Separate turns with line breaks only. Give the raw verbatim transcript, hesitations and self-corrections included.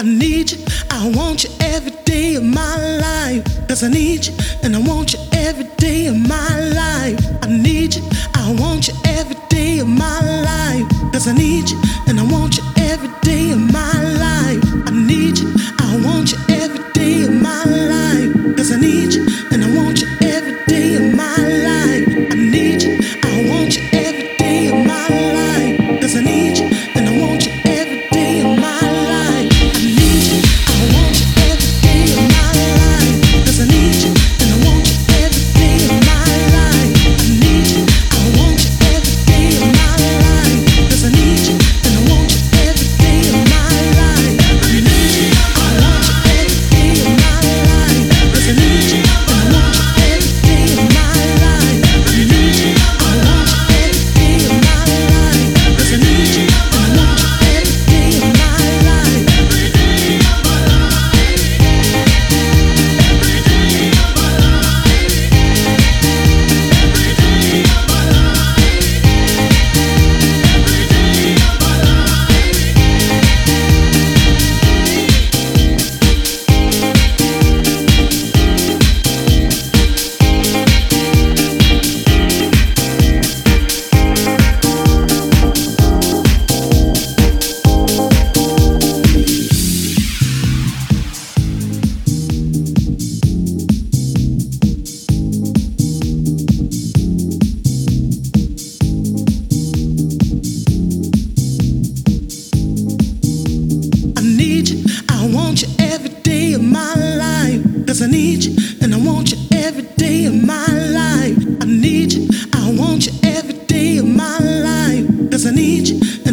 need you, I want you every day of my life. Cause I need you, and I want you every day of my life. I need you, I want you every day of my life. Cause I need you, and I want you every day of my life. I need you, I want you every day of my life. Cause I need you, and I want you every day of my life. I need you, I want you every day of my life. Cause I need you, and I want you every day of my life. I need you, I want you every day of my life. Cause I need you, and I want you every day of my life. I need you, I want you every day of my life. Cause I need you, and I want you every day of my life. I need you, I want you every day of my life. Cause I need you, and I want you every day of my life. I need you, I want you every day of my life. Cause I need you, and I want you every day of my life. Every day of my life. Every day of my life. Every day of my life. Every day of my I need you, I want you every day of my life. Cause I need you, and I want you every day of my life. I need you, I want you every day of my life. Cause I need you,